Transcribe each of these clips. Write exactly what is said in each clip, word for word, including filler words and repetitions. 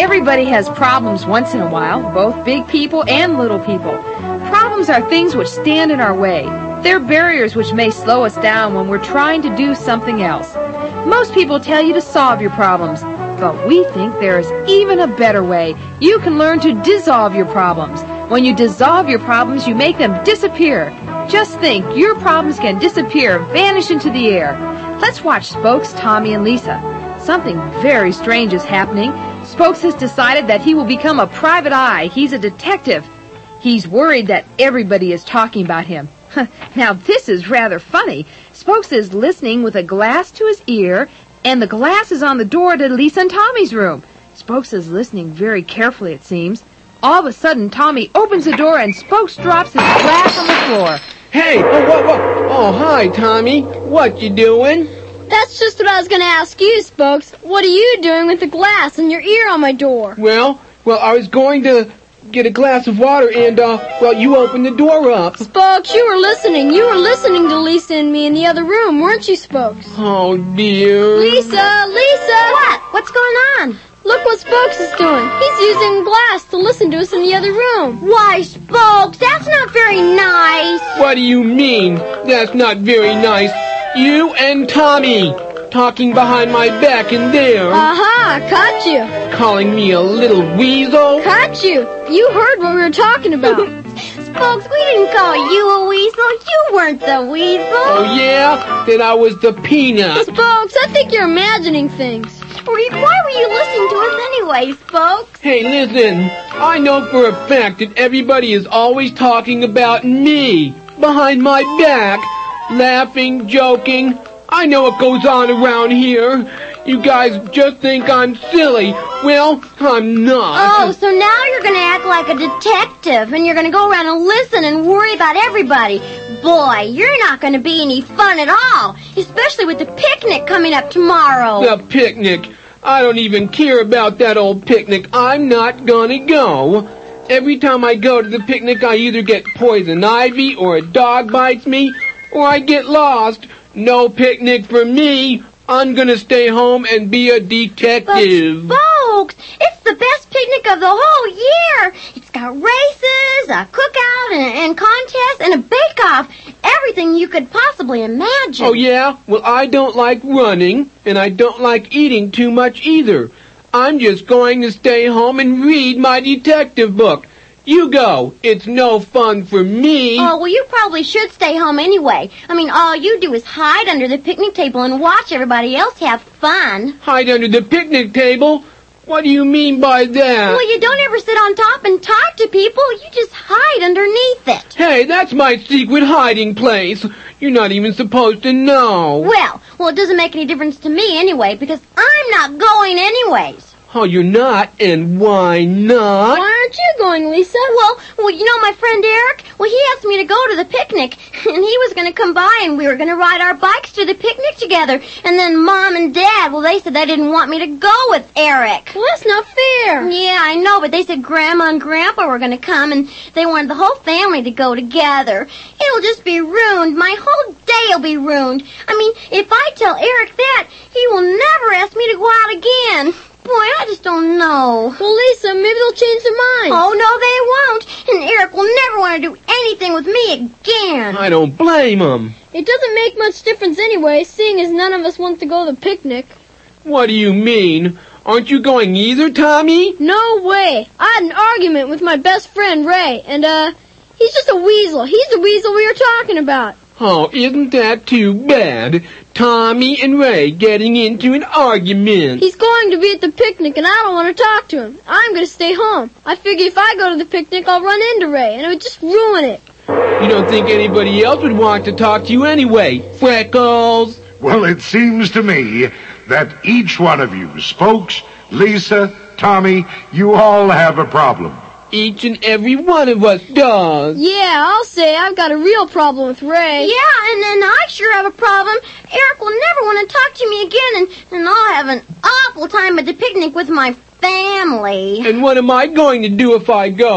Everybody has problems once in a while, both big people and little people. Problems are things which stand in our way. They're barriers which may slow us down when we're trying to do something else. Most people tell you to solve your problems, but we think there is even a better way. You can learn to dissolve your problems. When you dissolve your problems, you make them disappear. Just think, your problems can disappear, vanish into the air. Let's watch Spokes, Tommy, and Lisa. Something very strange is happening. Spokes has decided that he will become a private eye. He's a detective. He's worried that everybody is talking about him. Now, this is rather funny. Spokes is listening with a glass to his ear, and the glass is on the door to Lisa and Tommy's room. Spokes is listening very carefully, it seems. All of a sudden, Tommy opens the door, and Spokes drops his glass on the floor. Hey! Oh, what, what? Oh, hi, Tommy. What you doing? That's just what I was going to ask you, Spokes. What are you doing with the glass and your ear on my door? Well, well, I was going to get a glass of water and, uh, well, you opened the door up. Spokes, you were listening. You were listening to Lisa and me in the other room, weren't you, Spokes? Oh, dear. Lisa! Lisa! What? What's going on? Look what Spokes is doing. He's using glass to listen to us in the other room. Why, Spokes, that's not very nice. What do you mean? That's not very nice. You and Tommy talking behind my back in there. Aha, caught you. Calling me a little weasel. Caught you. You heard what we were talking about. Spokes, we didn't call you a weasel. You weren't the weasel. Oh, yeah? Then I was the peanut. Spokes, I think you're imagining things. Why were you listening to us anyway, Spokes? Hey, listen. I know for a fact that everybody is always talking about me. Behind my back. Laughing, joking. I know what goes on around here. You guys just think I'm silly. Well, I'm not. Oh, so now you're going to act like a detective, and you're going to go around and listen and worry about everybody. Boy, you're not going to be any fun at all, especially with the picnic coming up tomorrow. The picnic? I don't even care about that old picnic. I'm not going to go. Every time I go to the picnic, I either get poison ivy or a dog bites me, or I get lost. No picnic for me. I'm gonna stay home and be a detective. But, Spokes, it's the best picnic of the whole year. It's got races, a cookout, and, and contest, and a bake-off. Everything you could possibly imagine. Oh, yeah? Well, I don't like running, and I don't like eating too much either. I'm just going to stay home and read my detective book. You go. It's no fun for me. Oh, well, you probably should stay home anyway. I mean, all you do is hide under the picnic table and watch everybody else have fun. Hide under the picnic table? What do you mean by that? Well, you don't ever sit on top and talk to people. You just hide underneath it. Hey, that's my secret hiding place. You're not even supposed to know. Well, well, it doesn't make any difference to me anyway, because I'm not going anyways. Oh, you're not? And why not? Why aren't you going, Lisa? Well, well, you know my friend Eric? Well, he asked me to go to the picnic, and he was going to come by, and we were going to ride our bikes to the picnic together. And then Mom and Dad, well, they said they didn't want me to go with Eric. Well, that's not fair. Yeah, I know, but they said Grandma and Grandpa were going to come, and they wanted the whole family to go together. It'll just be ruined. My whole day will be ruined. I mean, if I tell Eric that, he will never ask me to go out again. Boy, I just don't know. Well, Lisa, maybe they'll change their minds. Oh, no, they won't. And Eric will never want to do anything with me again. I don't blame him. It doesn't make much difference anyway, seeing as none of us want to go to the picnic. What do you mean? Aren't you going either, Tommy? No way. I had an argument with my best friend, Ray, and, uh, he's just a weasel. He's the weasel we were talking about. Oh, isn't that too bad? Tommy and Ray getting into an argument. He's going to be at the picnic, and I don't want to talk to him. I'm going to stay home. I figure if I go to the picnic, I'll run into Ray, and it would just ruin it. You don't think anybody else would want to talk to you anyway, Freckles? Well, it seems to me that each one of you, Spokes, Lisa, Tommy, you all have a problem. Each and every one of us does. Yeah, I'll say I've got a real problem with Ray. Yeah, and then I sure have a problem. Eric will never want to talk to me again, and, and I'll have an awful time at the picnic with my family. And what am I going to do if I go?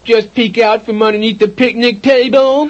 Just peek out from underneath the picnic table?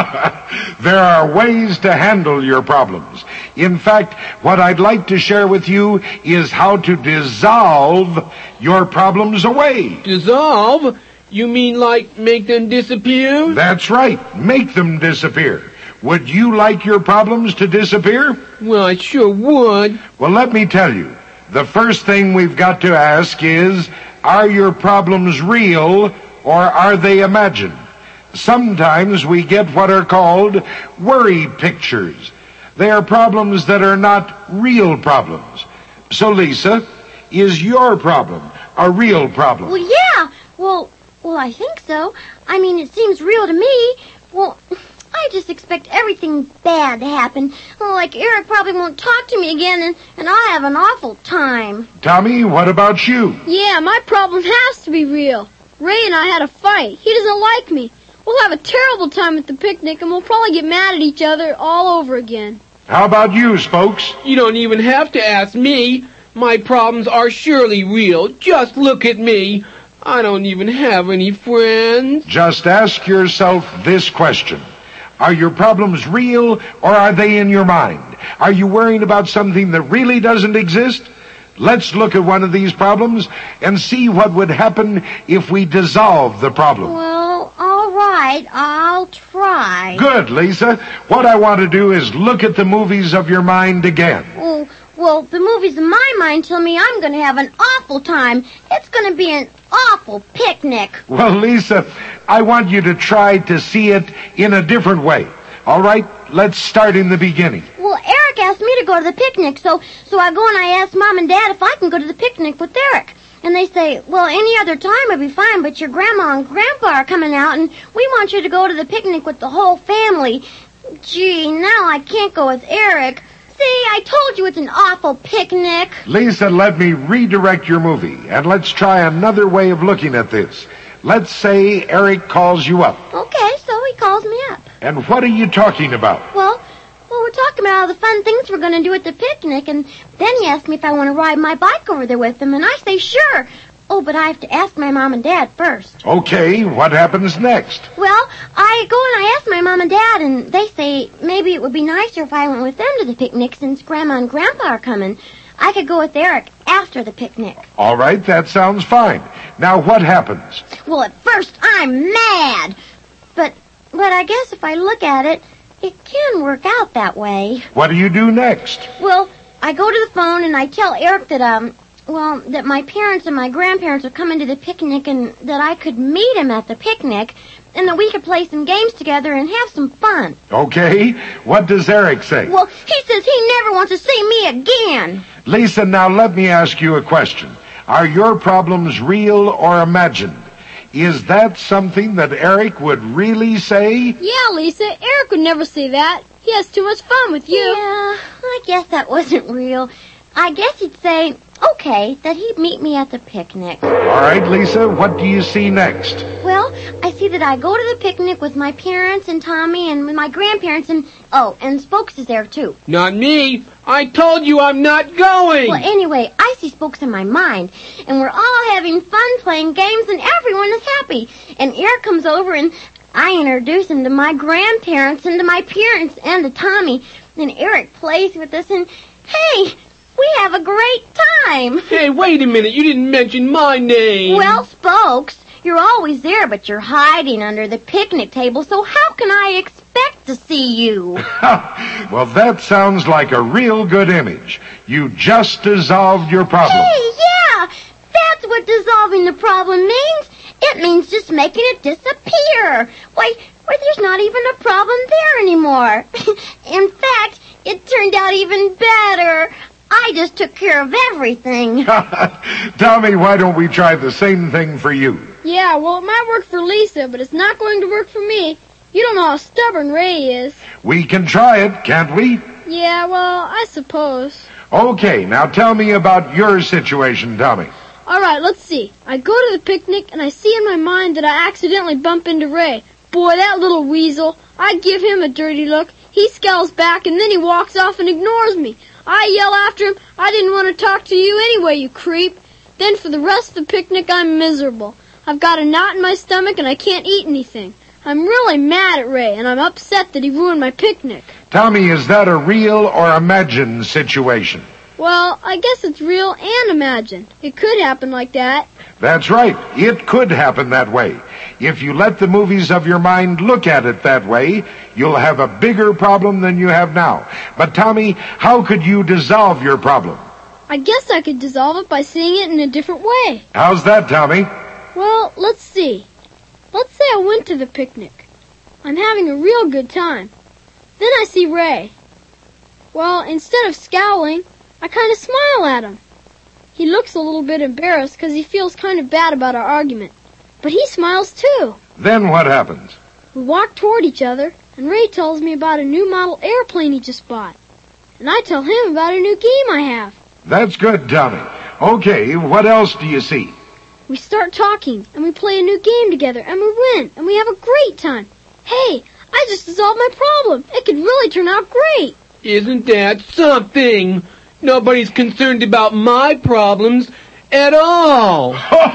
There are ways to handle your problems. In fact, what I'd like to share with you is how to dissolve your problems away. Dissolve? You mean like make them disappear? That's right. Make them disappear. Would you like your problems to disappear? Well, I sure would. Well, let me tell you. The first thing we've got to ask is, are your problems real or are they imagined? Sometimes we get what are called worry pictures. They are problems that are not real problems. So, Lisa, is your problem a real problem? Well, yeah. Well, well, I think so. I mean, it seems real to me. Well, I just expect everything bad to happen. Oh, like Eric probably won't talk to me again, and, and I'll have an awful time. Tommy, what about you? Yeah, my problem has to be real. Ray and I had a fight. He doesn't like me. We'll have a terrible time at the picnic, and we'll probably get mad at each other all over again. How about you, Spokes? You don't even have to ask me. My problems are surely real. Just look at me. I don't even have any friends. Just ask yourself this question. Are your problems real or are they in your mind? Are you worrying about something that really doesn't exist? Let's look at one of these problems and see what would happen if we dissolve the problem. Well, all right, I'll try. Good, Lisa. What I want to do is look at the movies of your mind again. Oh, well, the movies in my mind tell me I'm going to have an awful time. It's going to be an awful picnic. Well, Lisa, I want you to try to see it in a different way. All right, let's start in the beginning. Well, Eric asked me to go to the picnic, so so I go and I ask Mom and Dad if I can go to the picnic with Eric. And they say, well, any other time would be fine, but your grandma and grandpa are coming out, and we want you to go to the picnic with the whole family. Gee, now I can't go with Eric. See, I told you it's an awful picnic. Lisa, let me redirect your movie, and let's try another way of looking at this. Let's say Eric calls you up. Okay, so he calls me up. And what are you talking about? Well, well, we're talking about all the fun things we're going to do at the picnic, and then he asked me if I want to ride my bike over there with him, and I say sure. Oh, but I have to ask my Mom and Dad first. Okay, what happens next? Well, I go and I ask my Mom and Dad, and they say maybe it would be nicer if I went with them to the picnic since Grandma and Grandpa are coming. I could go with Eric after the picnic. All right, that sounds fine. Now, what happens? Well, at first, I'm mad. But, but I guess if I look at it, it can work out that way. What do you do next? Well, I go to the phone and I tell Eric that, um, well, that my parents and my grandparents are coming to the picnic and that I could meet him at the picnic and that we could play some games together and have some fun. Okay, what does Eric say? Well, he says he never wants to see me again. Lisa, now let me ask you a question. Are your problems real or imagined? Is that something that Eric would really say? Yeah, Lisa, Eric would never say that. He has too much fun with you. Yeah, I guess that wasn't real. I guess he'd say, okay, that he'd meet me at the picnic. All right, Lisa, what do you see next? Well, I see that I go to the picnic with my parents and Tommy and with my grandparents and, oh, and Spokes is there too. Not me. I told you I'm not going. Well, anyway, I see Spokes in my mind, and we're all having fun playing games, and everyone is happy. And Eric comes over, and I introduce him to my grandparents and to my parents and to Tommy. And Eric plays with us, and hey, we have a great time. Hey, wait a minute. You didn't mention my name. Well, Spokes, you're always there, but you're hiding under the picnic table, so how can I expect to see you? Well, that sounds like a real good image. You just dissolved your problem. Hey, yeah, that's what dissolving the problem means. It means just making it disappear. Why, why there's not even a problem there anymore. In fact, it turned out even better. I just took care of everything. Tommy, why don't we try the same thing for you? Yeah, well, it might work for Lisa, but it's not going to work for me. You don't know how stubborn Ray is. We can try it, can't we? Yeah, well, I suppose. Okay, now tell me about your situation, Tommy. All right, let's see. I go to the picnic, and I see in my mind that I accidentally bump into Ray. Boy, that little weasel. I give him a dirty look. He scowls back, and then he walks off and ignores me. I yell after him, I didn't want to talk to you anyway, you creep. Then for the rest of the picnic, I'm miserable. I've got a knot in my stomach and I can't eat anything. I'm really mad at Ray, and I'm upset that he ruined my picnic. Tommy, is that a real or imagined situation? Well, I guess it's real and imagined. It could happen like that. That's right. It could happen that way. If you let the movies of your mind look at it that way, you'll have a bigger problem than you have now. But Tommy, how could you dissolve your problem? I guess I could dissolve it by seeing it in a different way. How's that, Tommy? Well, let's see. Let's say I went to the picnic. I'm having a real good time. Then I see Ray. Well, instead of scowling, I kind of smile at him. He looks a little bit embarrassed because he feels kind of bad about our argument. But he smiles too. Then what happens? We walk toward each other, and Ray tells me about a new model airplane he just bought. And I tell him about a new game I have. That's good, Tommy. Okay, what else do you see? We start talking, and we play a new game together, and we win, and we have a great time. Hey, I just dissolved my problem. It could really turn out great. Isn't that something? Nobody's concerned about my problems at all.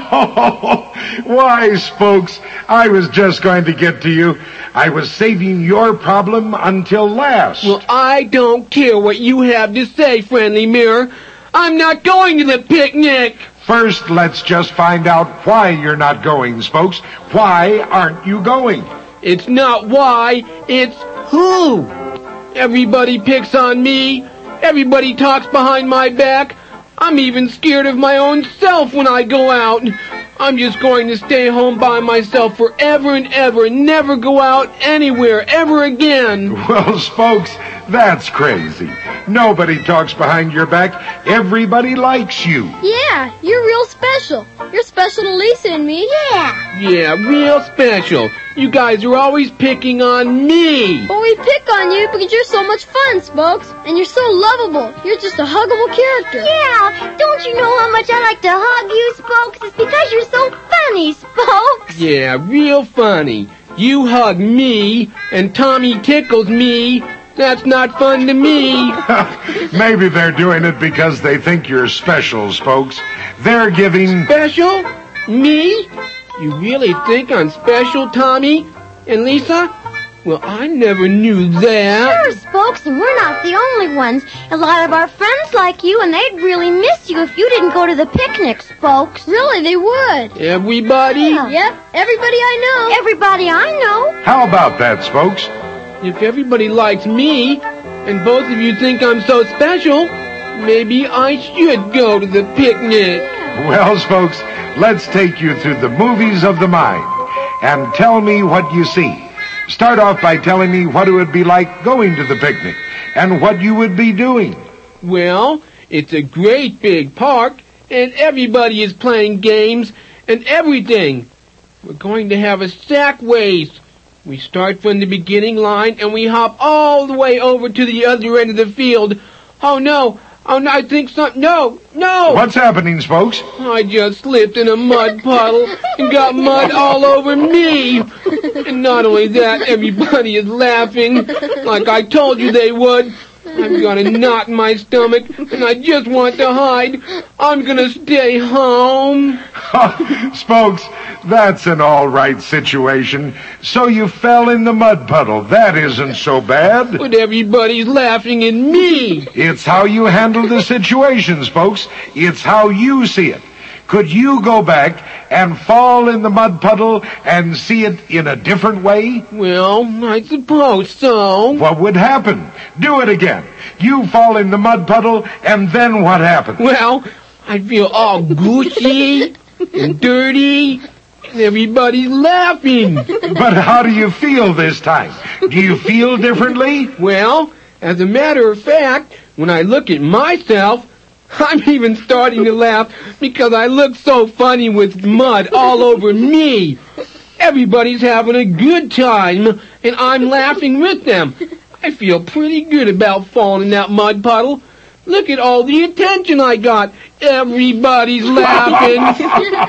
Why, Spokes, I was just going to get to you. I was saving your problem until last. Well, I don't care what you have to say, Friendly Mirror. I'm not going to the picnic. First, let's just find out why you're not going, Spokes. Why aren't you going? It's not why, it's who. Everybody picks on me. Everybody talks behind my back. I'm even scared of my own self when I go out. I'm just going to stay home by myself forever and ever and never go out anywhere ever again. Well, Spokes, that's crazy. Nobody talks behind your back. Everybody likes you. Yeah, you're real special. You're special to Lisa and me. Yeah. Yeah, real special. You guys are always picking on me. But we pick on you because you're so much fun, Spokes. And you're so lovable. You're just a huggable character. Yeah, don't you know how much I like to hug you, Spokes? It's because you're so funny, Spokes. Yeah, real funny. You hug me, and Tommy tickles me. That's not fun to me. Maybe they're doing it because they think you're special, Spokes. They're giving... Special? Me? You really think I'm special, Tommy? And Lisa? Well, I never knew that. Sure, Spokes, and we're not the only ones. A lot of our friends like you, and they'd really miss you if you didn't go to the picnic, Spokes. Really, they would. Everybody? Yeah. Yep, everybody I know. Everybody I know. How about that, Spokes? If everybody likes me, and both of you think I'm so special, maybe I should go to the picnic. Well, Spokes, let's take you through the movies of the mind. And tell me what you see. Start off by telling me what it would be like going to the picnic, and what you would be doing. Well, it's a great big park, and everybody is playing games and everything. We're going to have a sack race. We start from the beginning line, and we hop all the way over to the other end of the field. Oh, no. Oh, no, I think something... No, no! What's happening, Spokes? I just slipped in a mud puddle and got mud all over me. And not only that, everybody is laughing like I told you they would. I've got a knot in my stomach, and I just want to hide. I'm going to stay home. Spokes, that's an all-right situation. So you fell in the mud puddle. That isn't so bad. But everybody's laughing at me. It's how you handle the situation, Spokes. It's how you see it. Could you go back and fall in the mud puddle and see it in a different way? Well, I suppose so. What would happen? Do it again. You fall in the mud puddle, and then what happens? Well, I feel all gushy and dirty, and everybody's laughing. But how do you feel this time? Do you feel differently? Well, as a matter of fact, when I look at myself, I'm even starting to laugh because I look so funny with mud all over me. Everybody's having a good time, and I'm laughing with them. I feel pretty good about falling in that mud puddle. Look at all the attention I got. Everybody's laughing.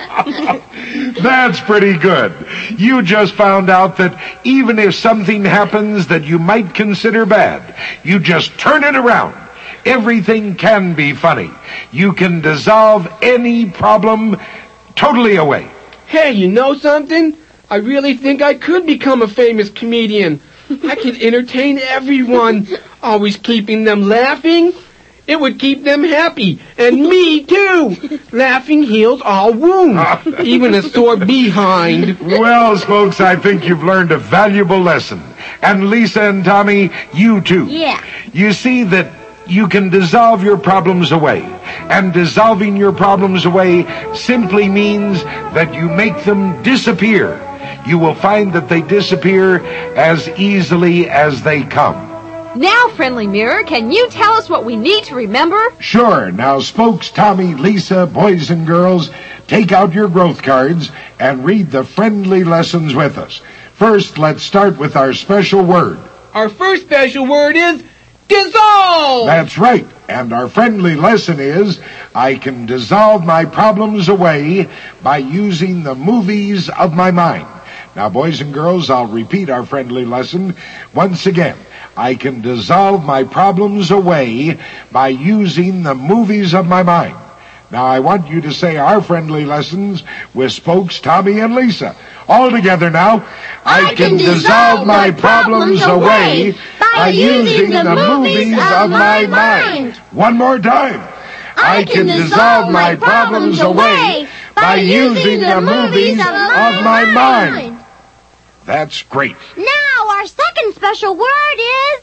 That's pretty good. You just found out that even if something happens that you might consider bad, you just turn it around. Everything can be funny. You can dissolve any problem totally away. Hey, you know something? I really think I could become a famous comedian. I could entertain everyone, always keeping them laughing. It would keep them happy, and me too. Laughing heals all wounds, even a sore behind. Well, Smokes, I think you've learned a valuable lesson. And Lisa and Tommy, you too. Yeah. You see that you can dissolve your problems away. And dissolving your problems away simply means that you make them disappear. You will find that they disappear as easily as they come. Now, Friendly Mirror, can you tell us what we need to remember? Sure. Now, Spokes, Tommy, Lisa, boys and girls, take out your growth cards and read the friendly lessons with us. First, let's start with our special word. Our first special word is dissolve. That's right. And our friendly lesson is, I can dissolve my problems away by using the movies of my mind. Now, boys and girls, I'll repeat our friendly lesson once again. I can dissolve my problems away by using the movies of my mind. Now, I want you to say our friendly lessons with Spokes, Tommy, and Lisa. All together now. I, I can, can dissolve my problems away by using the movies of my mind. One more time. I, I can dissolve my problems away by using the movies of my mind. That's great. Now, our second special word is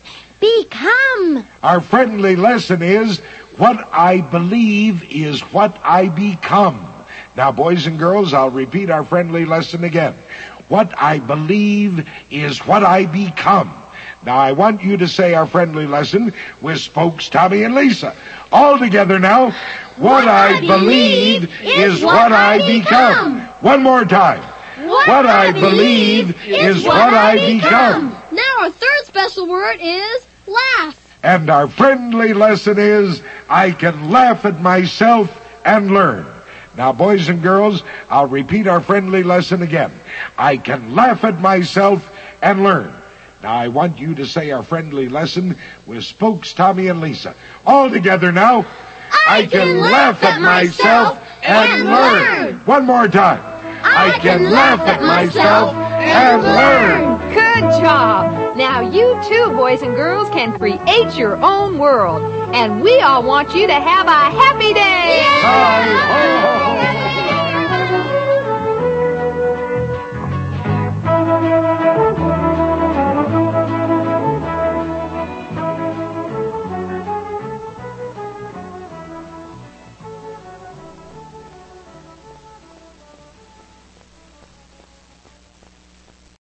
become. Our friendly lesson is, what I believe is what I become. Now, boys and girls, I'll repeat our friendly lesson again. What I believe is what I become. Now, I want you to say our friendly lesson with Spokes, Tommy, and Lisa. All together now. What, what I, I believe, believe is what, what I become. become. One more time. What, what I, I believe, believe is what, what I become. become. Now our third special word is laugh. And our friendly lesson is, I can laugh at myself and learn. Now, boys and girls, I'll repeat our friendly lesson again. I can laugh at myself and learn. Now, I want you to say our friendly lesson with Spokes, Tommy, and Lisa. All together now. I, I can, can laugh at myself and, and learn. learn. One more time. I, I can, can laugh at myself and learn. Good job. Now you too, boys and girls, can create your own world. And we all want you to have a happy day. Bye.